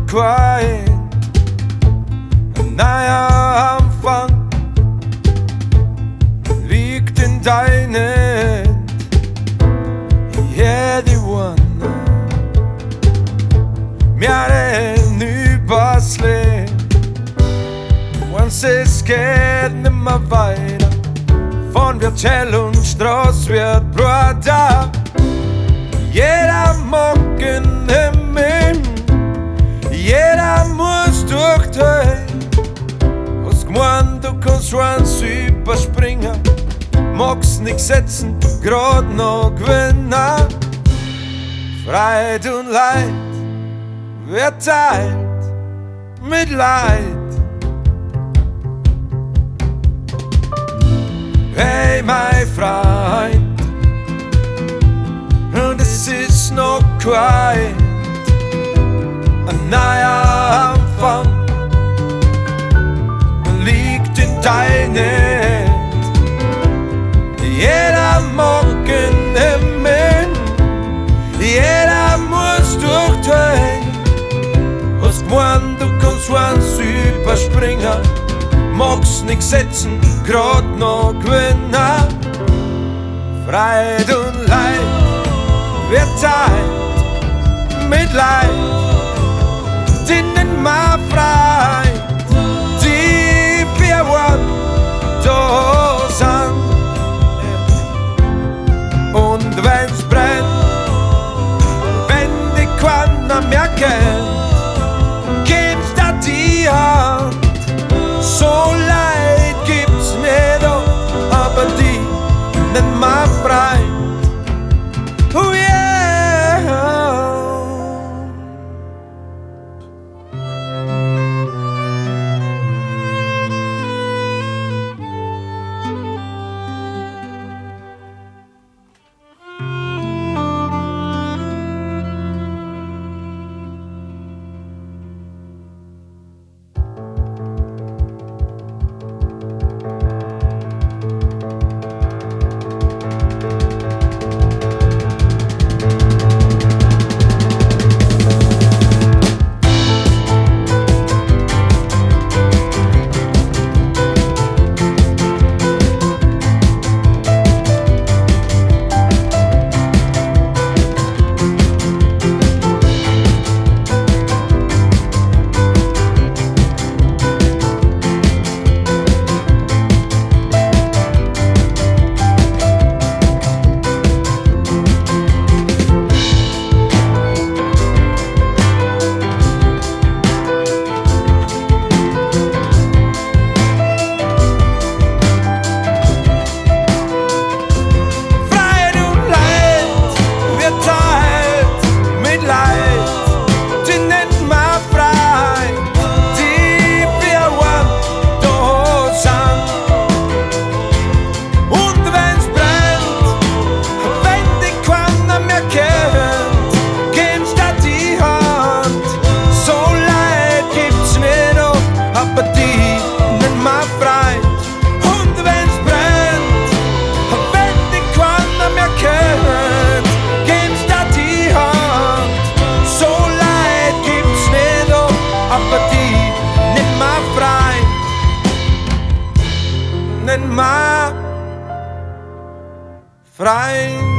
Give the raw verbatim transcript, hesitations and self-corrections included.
quiet. Ein neuer Anfang liegt in deinen. Yeah, the one. Wir reden übers Leben. Once es geht nimmer weiter. Von Wirtschell und Straß wird Bruder. Jeder Morgen im Himmel, jeder muss durchteilen. Hast gemeint, du kannst eins überspringen, magst nix setzen, grad noch gewinnen. Freiheit und Leid wird teilt mit Leid. Hey, mein Freund, und es ist noch quiet. Ein neuer Anfang liegt in deinen. Jeder Morgen im Himmel, jeder muss durchteilen. Hast gemeint, du kannst eins überspringen, magst nix setzen, grad noch gewinnen. Freiheit und Leid wird teilt mit Leid. Die nennt man Freiheit, die wir wollen da sind. Und wenn's brennt, wenn die keiner mehr kennt, gibt's da die Hand. So Leid gibt's nicht oft, aber die nennt man Freiheit. Oh yeah. Nenn mal Freund.